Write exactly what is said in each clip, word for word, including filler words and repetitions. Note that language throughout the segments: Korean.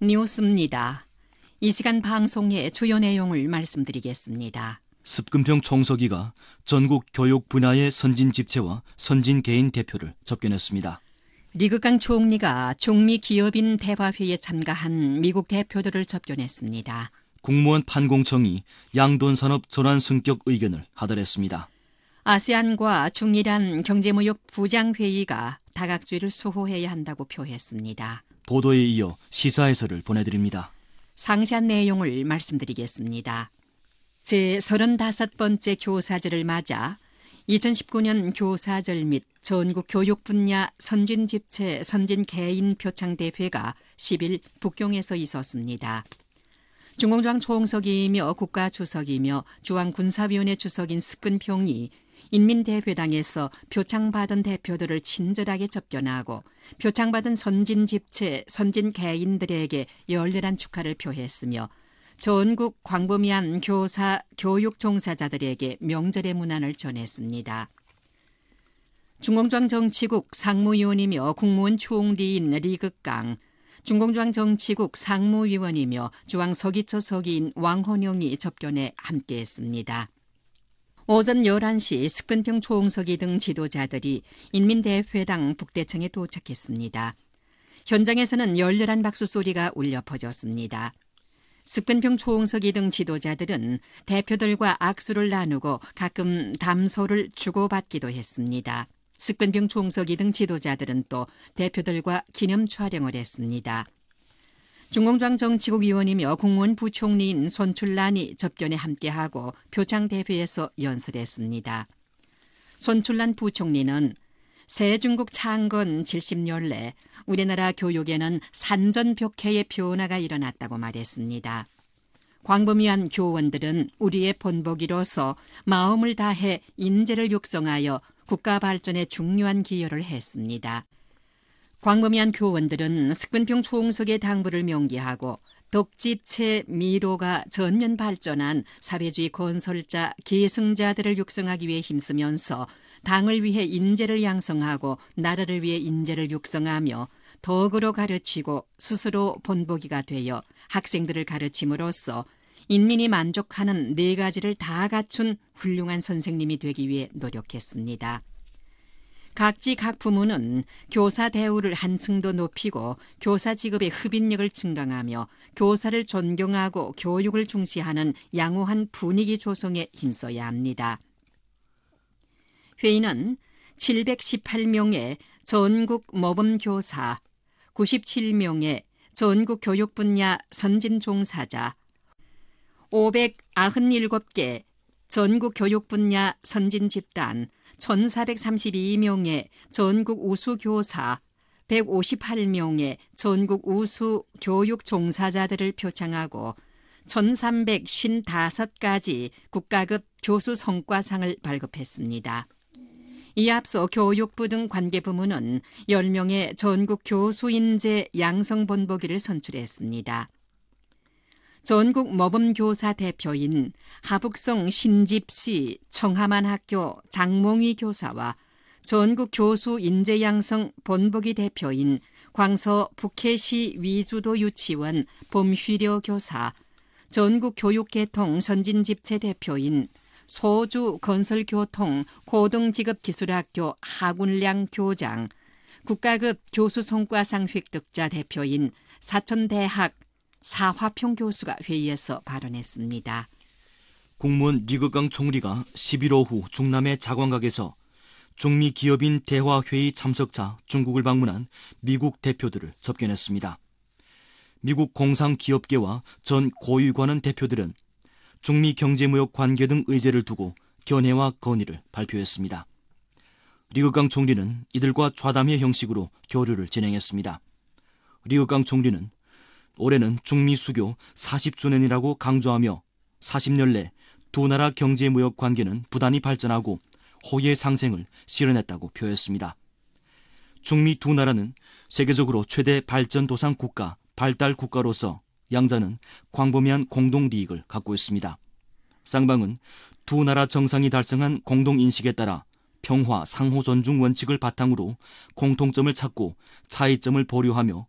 뉴스입니다. 이 시간 방송의 주요 내용을 말씀드리겠습니다. 습근평 총서기가 전국 교육 분야의 선진 집체와 선진 개인 대표를 접견했습니다. 리그강 총리가 중미 기업인 대화회의에 참가한 미국 대표들을 접견했습니다. 국무원 판공청이 양돈산업 전환 승격 의견을 하달했습니다. 아세안과 중이란 경제무역 부장회의가 다각주의를 수호해야 한다고 표했습니다. 보도에 이어 시사 해설을 보내드립니다. 상세한 내용을 말씀드리겠습니다. 제삼십오 번째 교사절을 맞아 이천십구 년 교사절 및 전국 교육 분야 선진 집체 선진 개인 표창대회가 십 일 북경에서 있었습니다. 중공장 총석이며 국가주석이며 중앙군사위원회 주석인 습근평이 인민대회당에서 표창받은 대표들을 친절하게 접견하고 표창받은 선진 집체, 선진 개인들에게 열렬한 축하를 표했으며 전국 광범위한 교사, 교육 종사자들에게 명절의 문안을 전했습니다. 중공장정치국 상무위원이며 국무원 총리인 리극강, 중공장정치국 상무위원이며 중앙서기처 서기인 왕헌영이 접견에 함께했습니다. 오전 열한 시 습근평 총서기 등 지도자들이 인민대회당 북대청에 도착했습니다. 현장에서는 열렬한 박수 소리가 울려 퍼졌습니다. 습근평 총서기 등 지도자들은 대표들과 악수를 나누고 가끔 담소를 주고받기도 했습니다. 습근평 총서기 등 지도자들은 또 대표들과 기념 촬영을 했습니다. 중공장 정치국 위원이며 국무원 부총리인 손출란이 접견에 함께하고 표창대회에서 연설했습니다. 손출란 부총리는 새중국 창건 칠십 년래 우리나라 교육에는 산전벽해의 변화가 일어났다고 말했습니다. 광범위한 교원들은 우리의 본보기로서 마음을 다해 인재를 육성하여 국가 발전에 중요한 기여를 했습니다. 광범위한 교원들은 습근평 총석의 당부를 명기하고 덕지체 미로가 전면 발전한 사회주의 건설자, 계승자들을 육성하기 위해 힘쓰면서 당을 위해 인재를 양성하고 나라를 위해 인재를 육성하며 덕으로 가르치고 스스로 본보기가 되어 학생들을 가르침으로써 인민이 만족하는 네 가지를 다 갖춘 훌륭한 선생님이 되기 위해 노력했습니다. 각지 각 부문은 교사 대우를 한층 더 높이고 교사 직업의 흡인력을 증강하며 교사를 존경하고 교육을 중시하는 양호한 분위기 조성에 힘써야 합니다. 회의는 칠백십팔 명의 전국 모범교사, 구십칠 명의 전국 교육 분야 선진 종사자, 오백구십칠 개 전국 교육 분야 선진 집단, 천사백삼십이 명의 전국 우수 교사, 백오십팔 명의 전국 우수 교육 종사자들을 표창하고 천삼백오십오 가지 국가급 교수 성과상을 발급했습니다. 이에 앞서 교육부 등 관계부문은 십 명의 전국 교수 인재 양성 본보기를 선출했습니다. 전국 모범교사 대표인 하북성 신집시 청하만학교 장몽희 교사와 전국 교수 인재양성 본보기 대표인 광서 북해시 위주도 유치원 봄휘려 교사, 전국 교육계통 선진집체 대표인 소주 건설교통 고등직업기술학교 하군량 교장, 국가급 교수 성과상 획득자 대표인 사천대학 사화평 교수가 회의에서 발언했습니다. 국무원 리극강 총리가 십 일 오후 중남해 자광각에서 중미 기업인 대화회의 참석차 중국을 방문한 미국 대표들을 접견했습니다. 미국 공상기업계와 전 고위관원 대표들은 중미 경제무역 관계 등 의제를 두고 견해와 건의를 발표했습니다. 리극강 총리는 이들과 좌담회 형식으로 교류를 진행했습니다. 리극강 총리는 올해는 중미 수교 사십 주년이라고 강조하며 사십 년 내 두 나라 경제무역 관계는 부단히 발전하고 호의 상생을 실현했다고 표했습니다. 중미 두 나라는 세계적으로 최대 발전도상 국가, 발달 국가로서 양자는 광범위한 공동利益을 갖고 있습니다. 쌍방은 두 나라 정상이 달성한 공동인식에 따라 평화, 상호 존중 원칙을 바탕으로 공통점을 찾고 차이점을 보류하며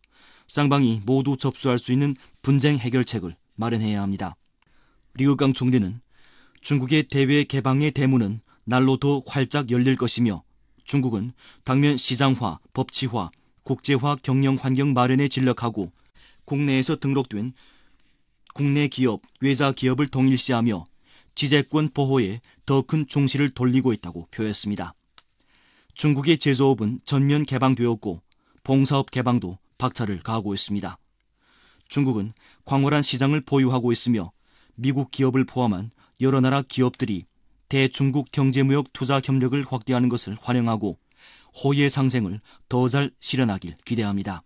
쌍방이 모두 접수할 수 있는 분쟁 해결책을 마련해야 합니다. 리우강 총리는 중국의 대외 개방의 대문은 날로 더 활짝 열릴 것이며 중국은 당면 시장화, 법치화, 국제화 경영 환경 마련에 진력하고 국내에서 등록된 국내 기업, 외자 기업을 동일시하며 지재권 보호에 더 큰 중시를 돌리고 있다고 표했습니다. 중국의 제조업은 전면 개방되었고 봉사업 개방도 박차를 가하고 있습니다. 중국은 광활한 시장을 보유하고 있으며 미국 기업을 포함한 여러 나라 기업들이 대중국 경제무역 투자 협력을 확대하는 것을 환영하고 호의의 상생을 더 잘 실현하길 기대합니다.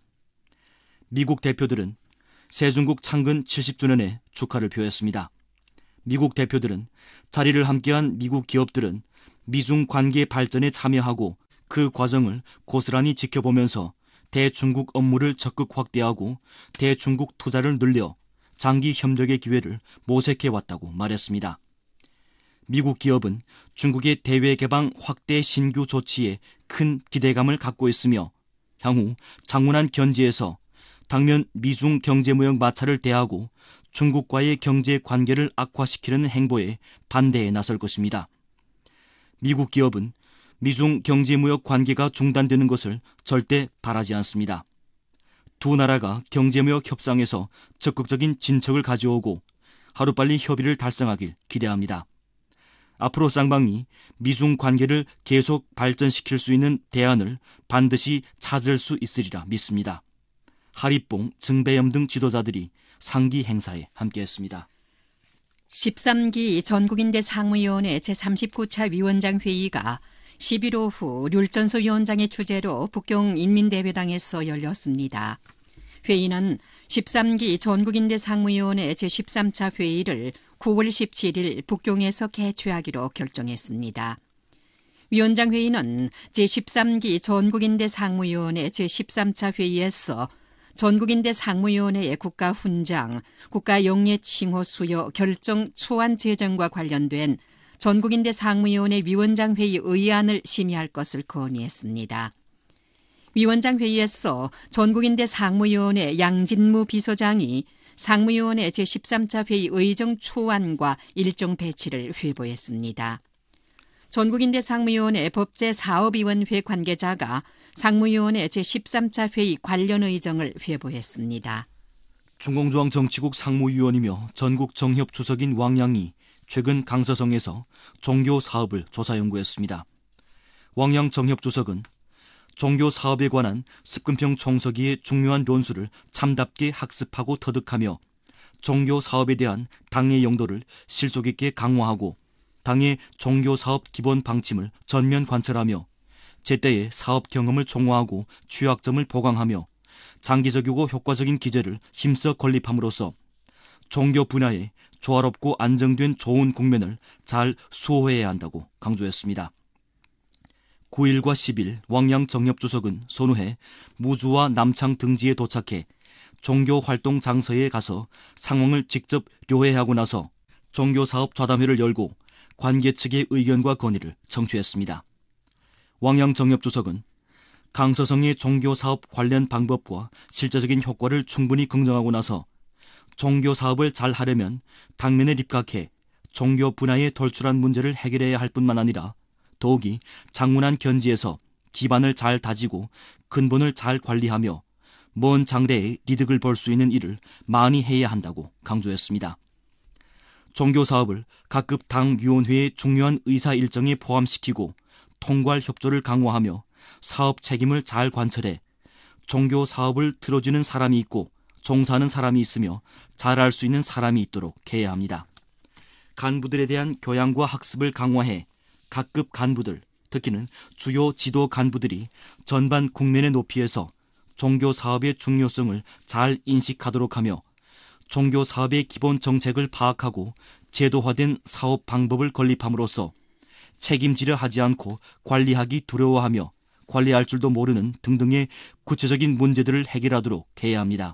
미국 대표들은 새중국 창건 칠십 주년에 축하를 표했습니다. 미국 대표들은 자리를 함께한 미국 기업들은 미중 관계 발전에 참여하고 그 과정을 고스란히 지켜보면서 대중국 업무를 적극 확대하고 대중국 투자를 늘려 장기 협력의 기회를 모색해왔다고 말했습니다. 미국 기업은 중국의 대외 개방 확대 신규 조치에 큰 기대감을 갖고 있으며 향후 장훈한 견지에서 당면 미중 경제무역 마찰을 대하고 중국과의 경제 관계를 악화시키는 행보에 반대에 나설 것입니다. 미국 기업은 미중 경제무역 관계가 중단되는 것을 절대 바라지 않습니다. 두 나라가 경제무역 협상에서 적극적인 진척을 가져오고 하루빨리 협의를 달성하길 기대합니다. 앞으로 쌍방이 미중 관계를 계속 발전시킬 수 있는 대안을 반드시 찾을 수 있으리라 믿습니다. 하리뽕, 증배염 등 지도자들이 상기 행사에 함께했습니다. 십삼 기 전국인대 상무위원회 제삼십구 차 위원장 회의가 십일 오후 률전소 위원장의 주재로 북경 인민대회당에서 열렸습니다. 회의는 십삼 기 전국인대 상무위원회 제십삼 차 회의를 구월 십칠일 북경에서 개최하기로 결정했습니다. 위원장 회의는 제십삼 기 전국인대 상무위원회 제십삼 차 회의에서 전국인대 상무위원회의 국가훈장, 국가영예 칭호 수여 결정 초안 제정과 관련된 전국인대 상무위원회 위원장 회의 의안을 심의할 것을 건의했습니다. 위원장 회의에서 전국인대 상무위원회 양진무 비서장이 상무위원회 제십삼 차 회의 의정 초안과 일정 배치를 회부했습니다. 전국인대 상무위원회 법제사업위원회 관계자가 상무위원회 제십삼 차 회의 관련 의정을 회부했습니다. 중공중앙정치국 상무위원이며 전국정협주석인 왕양이 최근 강서성에서 종교사업을 조사연구했습니다. 왕양 정협주석은 종교사업에 관한 습근평 총서기의 중요한論수를 참답게 학습하고 터득하며 종교사업에 대한 당의 용도를 실속 있게 강화하고 당의 종교사업 기본 방침을 전면 관철하며 제때의 사업 경험을 총화하고 취약점을 보강하며 장기적이고 효과적인 기제를 힘써 건립함으로써 종교 분야에 조화롭고 안정된 좋은 국면을 잘 수호해야 한다고 강조했습니다. 구일과 십일 왕양 정협주석은 선후에 무주와 남창 등지에 도착해 종교활동 장소에 가서 상황을 직접 료해하고 나서 종교사업 좌담회를 열고 관계 측의 의견과 건의를 청취했습니다. 왕양 정협주석은 강서성의 종교사업 관련 방법과 실제적인 효과를 충분히 긍정하고 나서 종교사업을 잘 하려면 당면에 입각해 종교 분야에 돌출한 문제를 해결해야 할 뿐만 아니라 더욱이 장문한 견지에서 기반을 잘 다지고 근본을 잘 관리하며 먼 장래에 이득을 볼 수 있는 일을 많이 해야 한다고 강조했습니다. 종교사업을 각급 당위원회의 중요한 의사 일정에 포함시키고 통괄 협조를 강화하며 사업 책임을 잘 관철해 종교사업을 들어주는 사람이 있고 종사하는 사람이 있으며 잘할 수 있는 사람이 있도록 해야 합니다. 간부들에 대한 교양과 학습을 강화해 각급 간부들, 특히는 주요 지도 간부들이 전반 국민의 높이에서 종교사업의 중요성을 잘 인식하도록 하며 종교사업의 기본 정책을 파악하고 제도화된 사업 방법을 건립함으로써 책임지려 하지 않고 관리하기 두려워하며 관리할 줄도 모르는 등등의 구체적인 문제들을 해결하도록 해야 합니다.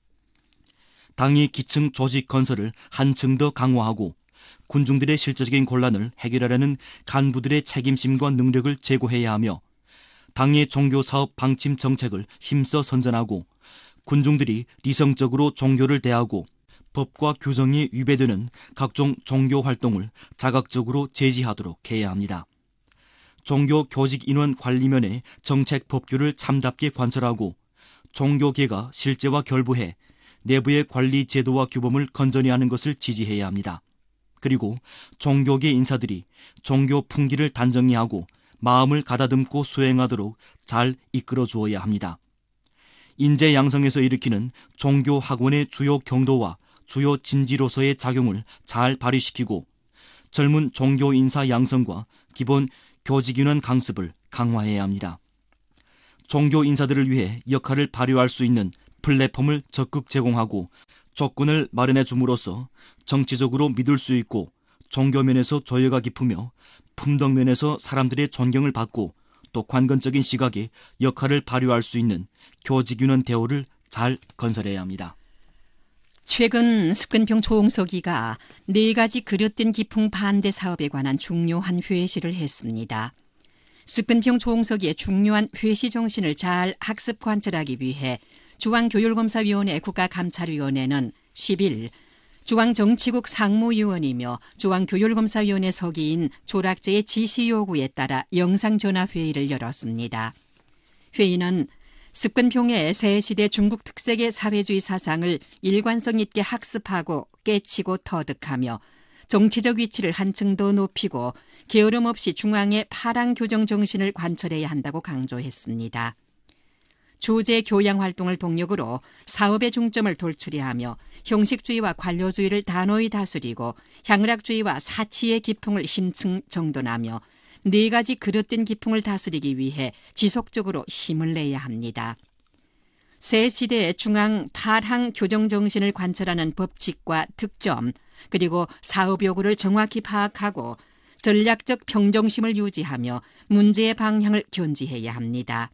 당의 기층 조직 건설을 한층 더 강화하고 군중들의 실제적인 곤란을 해결하려는 간부들의 책임심과 능력을 제고해야 하며 당의 종교사업 방침 정책을 힘써 선전하고 군중들이 리성적으로 종교를 대하고 법과 규정이 위배되는 각종 종교 활동을 자각적으로 제지하도록 해야 합니다. 종교 교직 인원 관리면의 정책 법규를 참답게 관철하고 종교계가 실제와 결부해 내부의 관리 제도와 규범을 건전히 하는 것을 지지해야 합니다. 그리고 종교계 인사들이 종교 풍기를 단정히하고 마음을 가다듬고 수행하도록 잘 이끌어 주어야 합니다. 인재 양성에서 일으키는 종교 학원의 주요 경도와 주요 진지로서의 작용을 잘 발휘시키고 젊은 종교 인사 양성과 기본 교직인원 강습을 강화해야 합니다. 종교 인사들을 위해 역할을 발휘할 수 있는 플랫폼을 적극 제공하고 조건을 마련해 줌으로써 정치적으로 믿을 수 있고 종교면에서 조예가 깊으며 품덕면에서 사람들의 존경을 받고 또 관건적인 시각에 역할을 발휘할 수 있는 교직인원 대우를 잘 건설해야 합니다. 최근 습근평 총서기가 네 가지 그릇된 기풍 반대 사업에 관한 중요한 회시를 했습니다. 습근평 총서기의 중요한 회시 정신을 잘 학습 관철하기 위해 중앙교율검사위원회 국가감찰위원회는 십 일 중앙정치국 상무위원이며 중앙교율검사위원회 서기인 조락제의 지시 요구에 따라 영상전화회의를 열었습니다. 회의는 습근평의 새 시대 중국 특색의 사회주의 사상을 일관성 있게 학습하고 깨치고 터득하며 정치적 위치를 한층 더 높이고 게으름 없이 중앙의 파랑 교정 정신을 관철해야 한다고 강조했습니다. 주제 교양 활동을 동력으로 사업의 중점을 돌출해하며 형식주의와 관료주의를 단호히 다스리고 향락주의와 사치의 기풍을 심층 정돈하며 네 가지 그릇된 기풍을 다스리기 위해 지속적으로 힘을 내야 합니다. 새 시대의 중앙 파랑 교정 정신을 관철하는 법칙과 특점, 그리고 사업 요구를 정확히 파악하고 전략적 평정심을 유지하며 문제의 방향을 견지해야 합니다.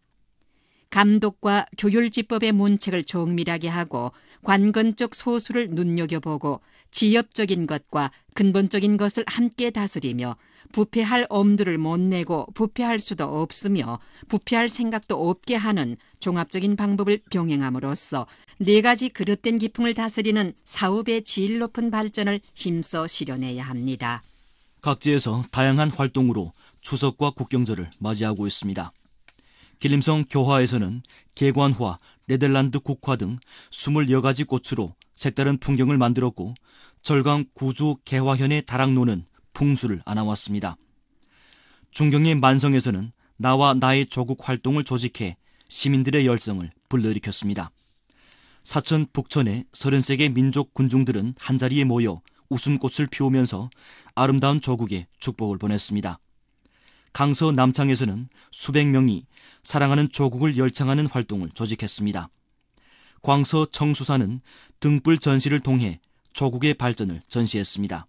감독과 교율지법의 문책을 정밀하게 하고 관건적 소수를 눈여겨보고 지엽적인 것과 근본적인 것을 함께 다스리며 부패할 엄두를 못 내고 부패할 수도 없으며 부패할 생각도 없게 하는 종합적인 방법을 병행함으로써 네 가지 그릇된 기풍을 다스리는 사업의 질 높은 발전을 힘써 실현해야 합니다. 각지에서 다양한 활동으로 추석과 국경절을 맞이하고 있습니다. 길림성 교화에서는 개관화, 네덜란드 국화 등 스물여 가지 꽃으로 색다른 풍경을 만들었고 절강 구주 개화현의 다락노는 풍수를 안아왔습니다. 중경의 만성에서는 나와 나의 조국 활동을 조직해 시민들의 열성을 불러일으켰습니다. 사천 북천의 서른세 개 민족 군중들은 한자리에 모여 웃음꽃을 피우면서 아름다운 조국에 축복을 보냈습니다. 강서 남창에서는 수백 명이 사랑하는 조국을 열창하는 활동을 조직했습니다. 광서 청수사는 등불 전시를 통해 조국의 발전을 전시했습니다.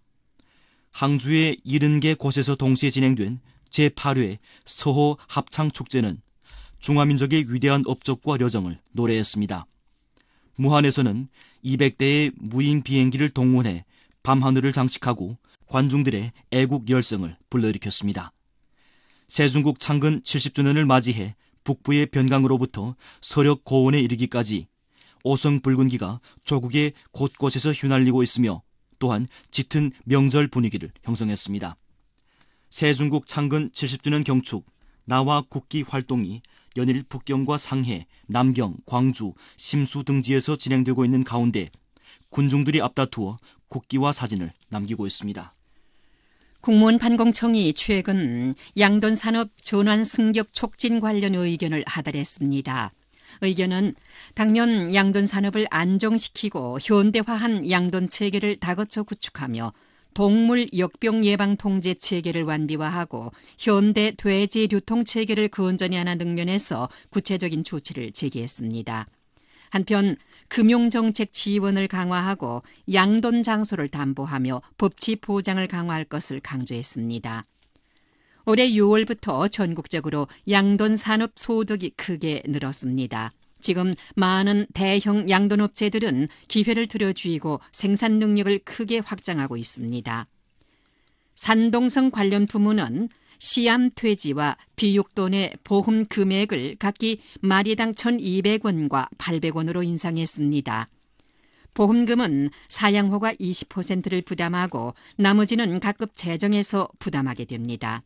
항주의 일흔 개 곳에서 동시에 진행된 제팔 회 서호 합창축제는 중화민족의 위대한 업적과 여정을 노래했습니다. 무한에서는 이백 대의 무인 비행기를 동원해 밤하늘을 장식하고 관중들의 애국 열성을 불러일으켰습니다. 세중국 창건 칠십 주년을 맞이해 북부의 변강으로부터 서력 고원에 이르기까지 오성 붉은기가 조국의 곳곳에서 휘날리고 있으며 또한 짙은 명절 분위기를 형성했습니다. 세중국 창건 칠십 주년 경축, 나와 국기 활동이 연일 북경과 상해, 남경, 광주, 심수 등지에서 진행되고 있는 가운데 군중들이 앞다투어 국기와 사진을 남기고 있습니다. 국무원 판공청이 최근 양돈 산업 전환 승격 촉진 관련 의견을 하달했습니다. 의견은 당면 양돈 산업을 안정시키고 현대화한 양돈 체계를 다거쳐 구축하며 동물 역병 예방 통제 체계를 완비화하고 현대 돼지 유통 체계를 건전히 하는 측면에서 구체적인 조치를 제기했습니다. 한편 금융정책 지원을 강화하고 양돈 장소를 담보하며 법치 보장을 강화할 것을 강조했습니다. 올해 유월부터 전국적으로 양돈 산업 소득이 크게 늘었습니다. 지금 많은 대형 양돈업체들은 기회를 들여쥐고 생산 능력을 크게 확장하고 있습니다. 산동성 관련 부문은 시암 퇴지와 비육돈의 보험 금액을 각기 마리당 천이백 원과 팔백 원으로 인상했습니다. 보험금은 사양호가 이십 퍼센트를 부담하고 나머지는 각급 재정에서 부담하게 됩니다.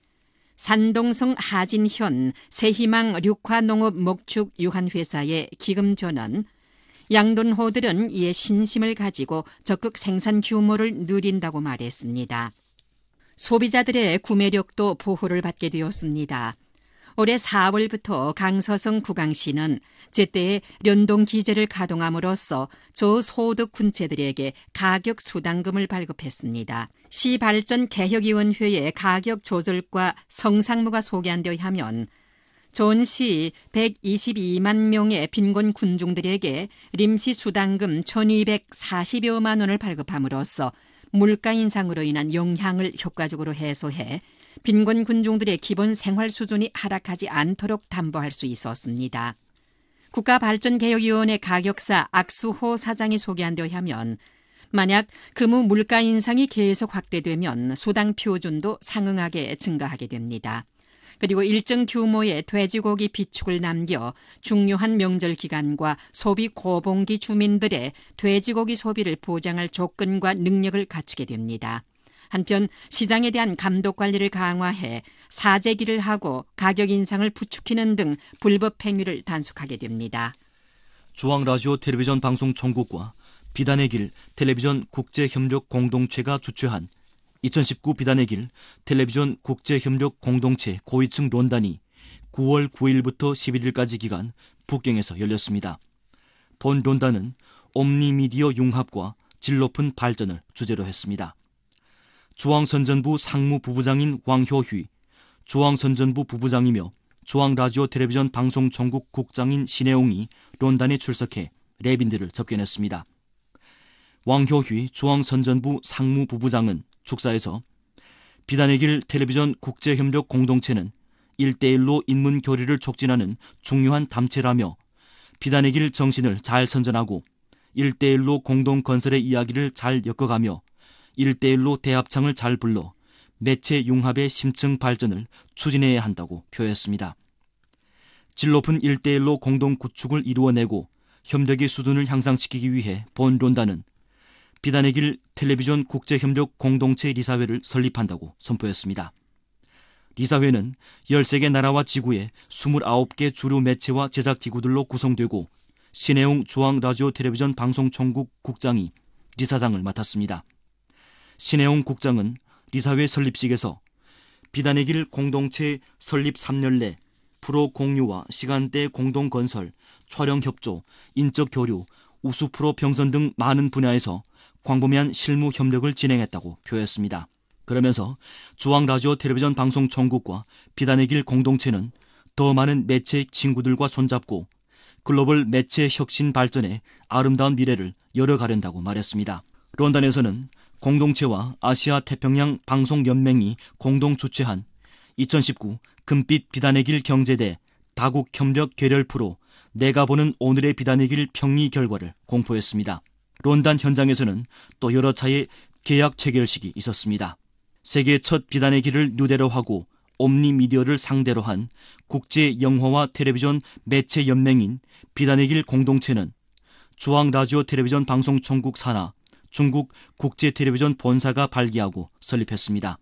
산동성 하진현 새희망 륙화농업 목축 유한회사의 기금전은 양돈호들은 이에 신심을 가지고 적극 생산 규모를 누린다고 말했습니다. 소비자들의 구매력도 보호를 받게 되었습니다. 올해 사월부터 강서성 구강시는 제때에 연동 기제를 가동함으로써 저소득 군체들에게 가격 수당금을 발급했습니다. 시발전개혁위원회의 가격 조절과 성상무가 소개한 데 의하면 전시 백이십이만 명의 빈곤 군중들에게 임시 수당금 천이백사십여만 원을 발급함으로써 물가 인상으로 인한 영향을 효과적으로 해소해 빈곤 군중들의 기본 생활 수준이 하락하지 않도록 담보할 수 있었습니다. 국가발전개혁위원회 가격사 악수호 사장이 소개한 데 의하면 만약 금우 물가 인상이 계속 확대되면 수당 표준도 상응하게 증가하게 됩니다. 그리고 일정 규모의 돼지고기 비축을 남겨 중요한 명절 기간과 소비 고봉기 주민들의 돼지고기 소비를 보장할 조건과 능력을 갖추게 됩니다. 한편 시장에 대한 감독 관리를 강화해 사재기를 하고 가격 인상을 부추기는 등 불법 행위를 단속하게 됩니다. 중앙라디오 텔레비전 방송 전국과 비단의 길 텔레비전 국제협력 공동체가 주최한 이천십구 비단의 길 텔레비전 국제협력 공동체 고위층 론단이 구월 구일부터 십일일까지 기간 북경에서 열렸습니다. 본 론단은 옴니미디어 융합과 질 높은 발전을 주제로 했습니다. 중앙선전부 상무부부장인 왕효휘, 중앙선전부 부부장이며 중앙라디오 텔레비전 방송 전국 국장인 신혜웅이 론단에 출석해 랩인들을 접견했습니다. 왕효휘 중앙선전부 상무부부장은 축사에서 비단의 길 텔레비전 국제협력 공동체는 일대일로 인문 교류를 촉진하는 중요한 담체라며 비단의 길 정신을 잘 선전하고 일대일로 공동 건설의 이야기를 잘 엮어가며 일대일로 대합창을 잘 불러 매체 융합의 심층 발전을 추진해야 한다고 표했습니다. 질 높은 일대일로 공동 구축을 이루어내고 협력의 수준을 향상시키기 위해 본 론단은 비단의 길 텔레비전 국제협력 공동체 리사회를 설립한다고 선포했습니다. 리사회는 열세 개 나라와 지구의 이십구 개 주류 매체와 제작기구들로 구성되고 신혜웅 중앙라디오 텔레비전 방송총국 국장이 리사장을 맡았습니다. 신혜웅 국장은 리사회 설립식에서 비단의 길 공동체 설립 삼 년 내 프로 공유와 시간대 공동 건설, 촬영 협조, 인적 교류, 우수 프로 병선 등 많은 분야에서 광범위한 실무 협력을 진행했다고 표했습니다. 그러면서 중앙라디오 텔레비전 방송 전국과 비단의 길 공동체는 더 많은 매체 친구들과 손잡고 글로벌 매체 혁신 발전의 아름다운 미래를 열어가련다고 말했습니다. 런던에서는 공동체와 아시아 태평양 방송연맹이 공동 주최한 이천십구 금빛 비단의 길 경제대 다국 협력 계렬 프로 내가 보는 오늘의 비단의 길 평리 결과를 공포했습니다. 론단 현장에서는 또 여러 차례 계약 체결식이 있었습니다. 세계 첫 비단의 길을 누대로 하고 옴니미디어를 상대로 한 국제 영화와 텔레비전 매체 연맹인 비단의 길 공동체는 중앙라디오 텔레비전 방송 전국 산하 중국 국제 텔레비전 본사가 발기하고 설립했습니다.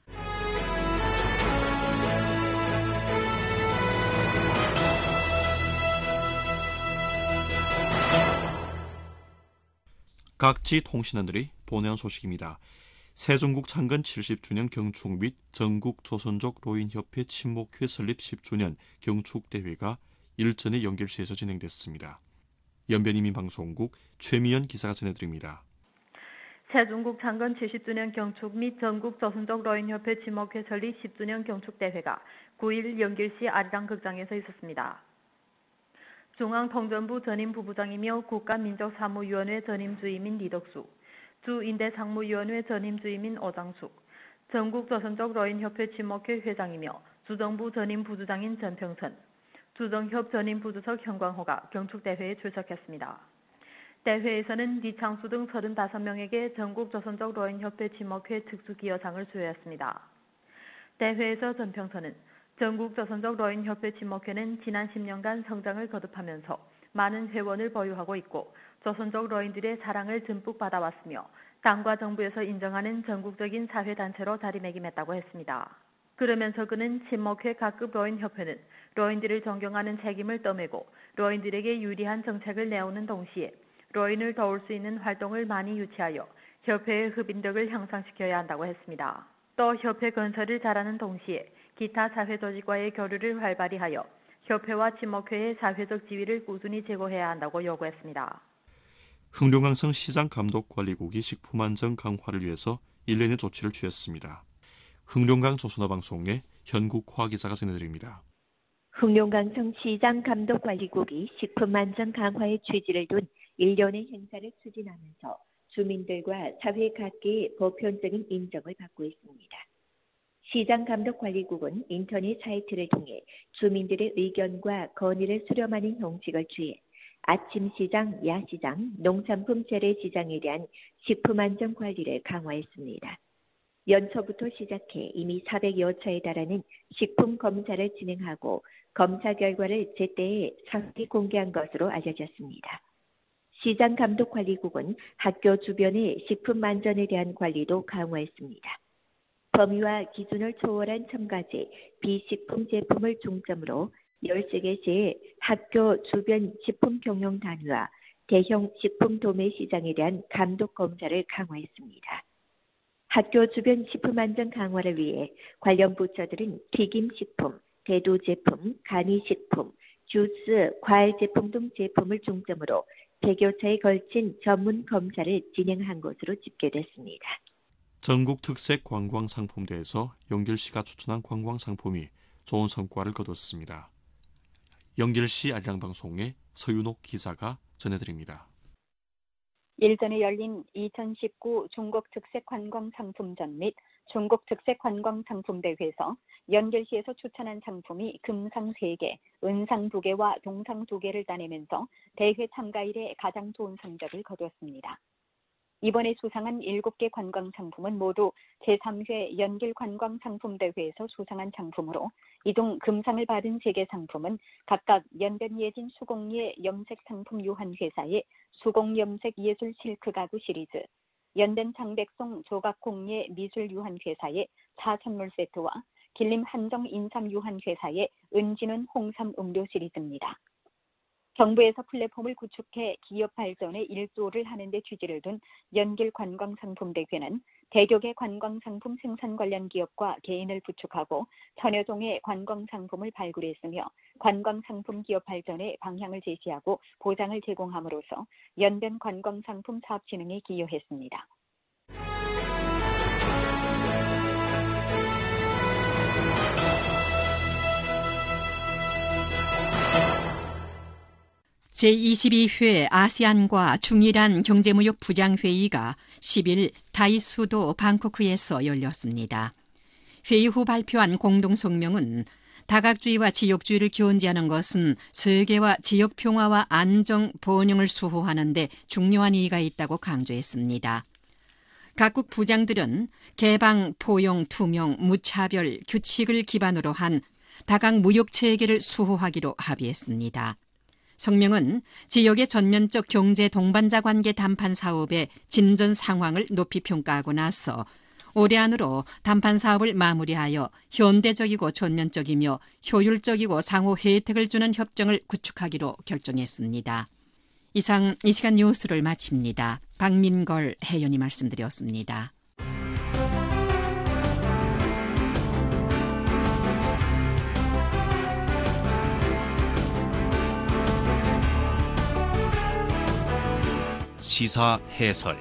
각지 통신원들이 보내온 소식입니다. 세종국 창건 칠십 주년 경축 및 전국 조선족 노인협회 친목회 설립 십 주년 경축대회가 일전에 연결시에서 진행됐습니다. 연변인민방송국 최미연 기사가 전해드립니다. 세종국 창건 칠십 주년 경축 및 전국 조선족 노인협회 친목회 설립 십 주년 경축대회가 구일 연길시 아리랑 극장에서 있었습니다. 중앙통전부 전임부부장이며 국가민족사무위원회 전임주임인 리덕수, 주인대상무위원회 전임주임인 오장숙, 전국조선족 노인협회 친목회 회장이며 주정부 전임부주장인 전평선, 주정협 전임부주석 현광호가 경축대회에 출석했습니다. 대회에서는 리창수 등 서른다섯 명에게 전국조선족 노인협회 친목회 특수기여상을 수여했습니다. 대회에서 전평선은 전국조선족 노인협회 친목회는 지난 십 년간 성장을 거듭하면서 많은 회원을 보유하고 있고 조선족 노인들의 사랑을 듬뿍 받아왔으며 당과 정부에서 인정하는 전국적인 사회단체로 자리매김했다고 했습니다. 그러면서 그는 친목회 각급 노인협회는 노인들을 존경하는 책임을 떠매고 노인들에게 유리한 정책을 내오는 동시에 노인을 도울 수 있는 활동을 많이 유치하여 협회의 흡인력을 향상시켜야 한다고 했습니다. 또 협회 건설을 잘하는 동시에 기타 사회조직과의 교류를 활발히 하여 협회와 친목회의 사회적 지위를 꾸준히 제고해야 한다고 요구했습니다. 흥룡강성 시장감독관리국이 식품안전 강화를 위해서 일련의 조치를 취했습니다. 흥룡강 조선어방송의 현국화 기자가 전해드립니다. 흥룡강성 시장감독관리국이 식품안전 강화의 취지를 둔 일련의 행사를 추진하면서 주민들과 사회 각계의 보편적인 인정을 받고 있습니다. 시장감독관리국은 인터넷 사이트를 통해 주민들의 의견과 건의를 수렴하는 형식을 취해 아침 시장, 야시장, 농산품 재래시장에 대한 식품안전 관리를 강화했습니다. 연초부터 시작해 이미 사백여 차에 달하는 식품 검사를 진행하고 검사 결과를 제때에 상시 공개한 것으로 알려졌습니다. 시장감독관리국은 학교 주변의 식품 안전에 대한 관리도 강화했습니다. 범위와 기준을 초월한 첨가제, 비식품 제품을 중점으로 열세 개의 학교 주변 식품 경영 단위와 대형 식품 도매 시장에 대한 감독 검사를 강화했습니다. 학교 주변 식품 안전 강화를 위해 관련 부처들은 튀김식품, 대두제품, 간이식품, 주스, 과일 제품 등 제품을 중점으로 백여 차에 걸친 전문 검사를 진행한 것으로 집계됐습니다. 전국 특색 관광상품대에서 영길시가 추천한 관광상품이 좋은 성과를 거뒀습니다. 영길시 아리랑방송의 서윤옥 기자가 전해드립니다. 일전에 열린 이천십구 중국특색관광상품전 및 중국특색관광상품대회에서 연결시에서 추천한 상품이 금상 세 개, 은상 두 개와 동상 두 개를 따내면서 대회 참가 이래 가장 좋은 성적을 거두었습니다. 이번에 수상한 일곱 개 관광상품은 모두 제삼 회 연길관광상품대회에서 수상한 상품으로 이중 금상을 받은 세 개 상품은 각각 연변예진 수공예 염색상품 유한회사의 수공염색 예술 실크 가구 시리즈, 연변 장백송 조각공예 미술 유한회사의 차 선물 세트와 길림 한정 인삼 유한회사의 은진은 홍삼 음료 시리즈입니다. 정부에서 플랫폼을 구축해 기업 발전에 일조를 하는 데 취지를 둔 연길관광상품대회는 대여 개 관광상품 생산 관련 기업과 개인을 부축하고 천여 종의 관광상품을 발굴했으며 관광상품 기업 발전에 방향을 제시하고 보장을 제공함으로써 연변 관광상품 사업 진흥에 기여했습니다. 제이십이 회 아시안과 중이란 경제무역 부장회의가 십 일 타이 수도 방코크에서 열렸습니다. 회의 후 발표한 공동성명은 다각주의와 지역주의를 견제하는 것은 세계와 지역 평화와 안정, 번영을 수호하는 데 중요한 의의가 있다고 강조했습니다. 각국 부장들은 개방, 포용, 투명, 무차별, 규칙을 기반으로 한 다각 무역 체계를 수호하기로 합의했습니다. 성명은 지역의 전면적 경제 동반자 관계 담판 사업의 진전 상황을 높이 평가하고 나서 올해 안으로 담판 사업을 마무리하여 현대적이고 전면적이며 효율적이고 상호 혜택을 주는 협정을 구축하기로 결정했습니다. 이상 이 시간 뉴스를 마칩니다. 박민걸 혜연이 말씀드렸습니다. 시사 해설.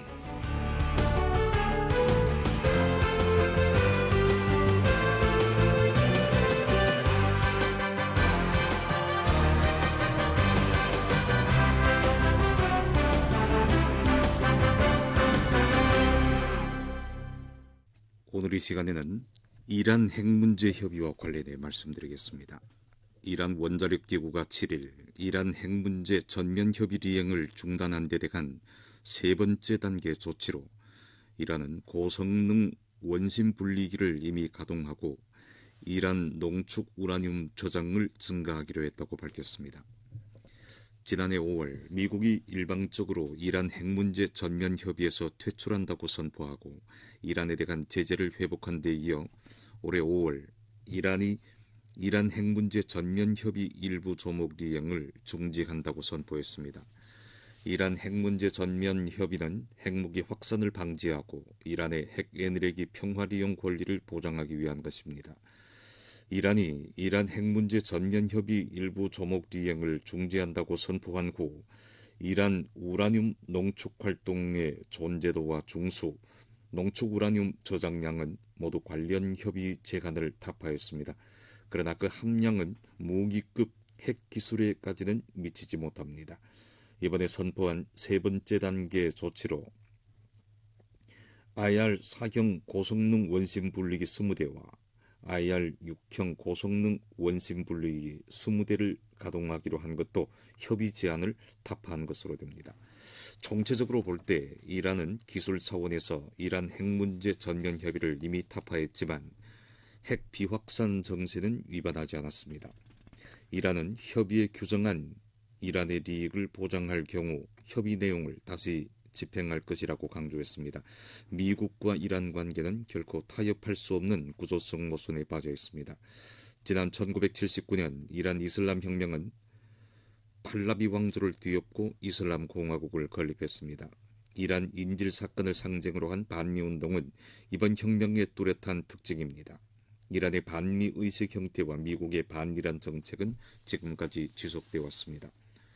오늘 이 시간에는 이란 핵 문제 협의와 관련해 말씀드리겠습니다. 이란 원자력기구가 칠 일 이란 핵 문제 전면 협의 리행을 중단한 데 대한 세 번째 단계 조치로 이란은 고성능 원심 분리기를 이미 가동하고 이란 농축 우라늄 저장을 증가하기로 했다고 밝혔습니다. 지난해 오월 미국이 일방적으로 이란 핵 문제 전면 협의에서 퇴출한다고 선포하고 이란에 대한 제재를 회복한 데 이어 올해 오월 이란이 이란 핵 문제 전면 협의 일부 조목 이행을 중지한다고 선포했습니다. 이란 핵 문제 전면 협의는 핵무기 확산을 방지하고 이란의 핵 에너지 평화 이용 권리를 보장하기 위한 것입니다. 이란이 이란 핵 문제 전면 협의 일부 조목 이행을 중지한다고 선포한 후 이란 우라늄 농축 활동의 존재도와 중수, 농축 우라늄 저장량은 모두 관련 협의 제한을 타파했습니다. 그러나 그 함량은 무기급 핵 기술에까지는 미치지 못합니다. 이번에 선포한 세 번째 단계 조치로 아이알 사형 고성능 원심 분리기 이십 대와 아이알 육형 고성능 원심 분리기 이십 대를 가동하기로 한 것도 협의 제한을 타파한 것으로 됩니다. 총체적으로 볼 때 이란은 기술 차원에서 이란 핵 문제 전면 협의를 이미 타파했지만 핵 비확산 정신은 위반하지 않았습니다. 이란은 협의에 규정한 이란의利益을 보장할 경우 협의 내용을 다시 집행할 것이라고 강조했습니다. 미국과 이란 관계는 결코 타협할 수 없는 구조성 모순에 빠져 있습니다. 지난 천구백칠십구 년 이란 이슬람 혁명은 팔라비 왕조를 뒤엎고 이슬람 공화국을 건립했습니다. 이란 인질 사건을 상징으로 한 반미운동은 이번 혁명의 뚜렷한 특징입니다. 이란의 반미 의식 형태와 미국의 반이란 정책은 지금까지 지속되어 왔습니다.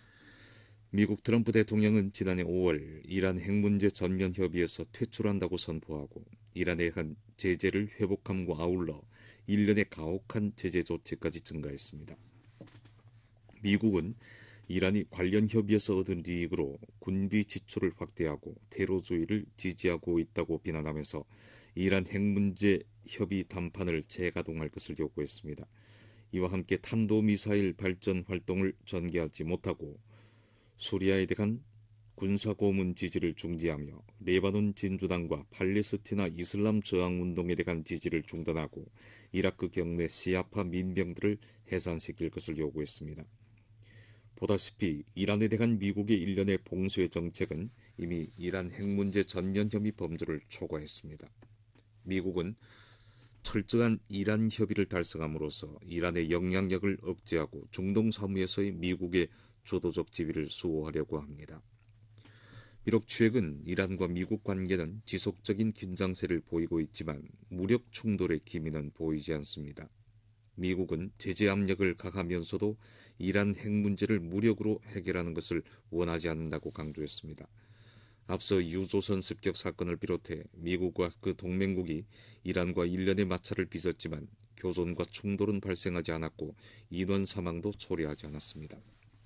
미국 트럼프 대통령은 지난해 오월 이란 핵 문제 전면 협의에서 퇴출한다고 선포하고 이란에 한 제재를 회복함과 아울러 일 년의 가혹한 제재 조치까지 증가했습니다. 미국은 이란이 관련 협의에서 얻은 이익으로 군비 지출을 확대하고 테러주의를 지지하고 있다고 비난하면서 이란 핵 문제 협의 담판을 재가동할 것을 요구했습니다. 이와 함께 탄도미사일 발전 활동을 전개하지 못하고 수리아에 대한 군사고문 지지를 중지하며 레바논 진주당과 팔레스티나 이슬람 저항운동에 대한 지지를 중단하고 이라크 경내 시아파 민병들을 해산시킬 것을 요구했습니다. 보다시피 이란에 대한 미국의 일련의 봉쇄 정책은 이미 이란 핵 문제 전면 혐의 범주를 초과했습니다. 미국은 철저한 이란 협의를 달성함으로써 이란의 영향력을 억제하고 중동 사무에서의 미국의 주도적 지위를 수호하려고 합니다. 비록 최근 이란과 미국 관계는 지속적인 긴장세를 보이고 있지만 무력 충돌의 기미는 보이지 않습니다. 미국은 제재 압력을 가하면서도 이란 핵 문제를 무력으로 해결하는 것을 원하지 않는다고 강조했습니다. 앞서 유조선 습격 사건을 비롯해 미국과 그 동맹국이 이란과 일련의 마찰을 빚었지만 교전과 충돌은 발생하지 않았고 인원 사망도 초래하지 않았습니다.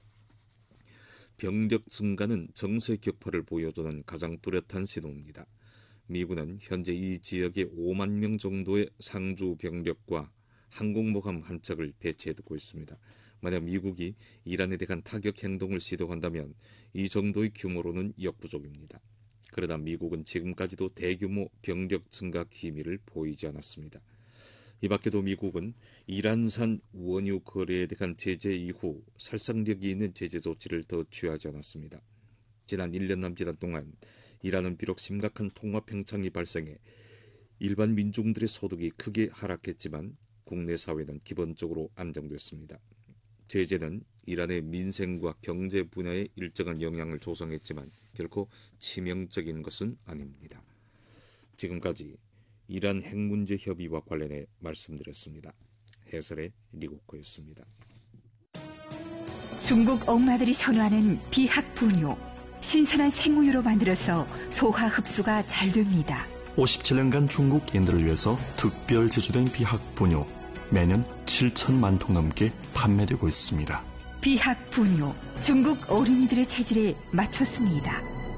병력 증가는 정세 격파를 보여주는 가장 뚜렷한 신호입니다. 미군은 현재 이 지역에 오만 명 정도의 상주 병력과 항공모함 한 척을 배치해두고 있습니다. 만약 미국이 이란에 대한 타격 행동을 시도한다면 이 정도의 규모로는 역부족입니다. 그러나 미국은 지금까지도 대규모 병력 증가 기미를 보이지 않았습니다. 이 밖에도 미국은 이란산 원유 거래에 대한 제재 이후 살상력이 있는 제재 조치를 더 취하지 않았습니다. 지난 일 년 남짓 동안 이란은 비록 심각한 통화 팽창이 발생해 일반 민중들의 소득이 크게 하락했지만 국내 사회는 기본적으로 안정됐습니다. 제재는 이란의 민생과 경제 분야에 일정한 영향을 조성했지만 결코 치명적인 것은 아닙니다. 지금까지 이란 핵 문제 협의와 관련해 말씀드렸습니다. 해설의 리고코였습니다. 중국 엄마들이 선호하는 비학 분유. 신선한 생우유로 만들어서 소화 흡수가 잘 됩니다. 오십칠 년간 중국인들을 위해서 특별 제조된 비학 분유. 매년 칠천만 통 넘게 판매되고 있습니다. 비학 분유. 중국 어린이들의 체질에 맞췄습니다.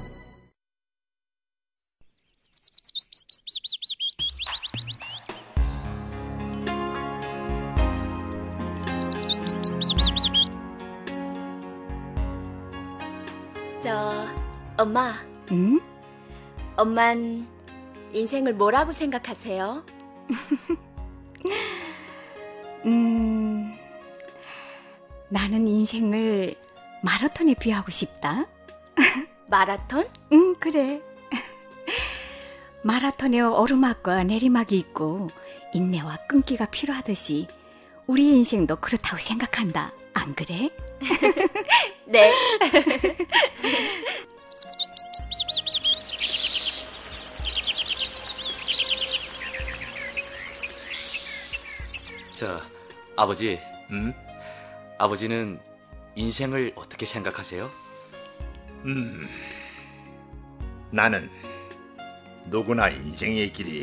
저, 엄마. 응? 엄만 인생을 뭐라고 생각하세요? 음, 나는 인생을 마라톤에 비하고 싶다. 마라톤? 응, 그래. 마라톤에 오르막과 내리막이 있고 인내와 끈기가 필요하듯이 우리 인생도 그렇다고 생각한다. 안 그래? 네. 저, 아버지. 음? 아버지는 인생을 어떻게 생각하세요? 음, 나는 누구나 인생의 길이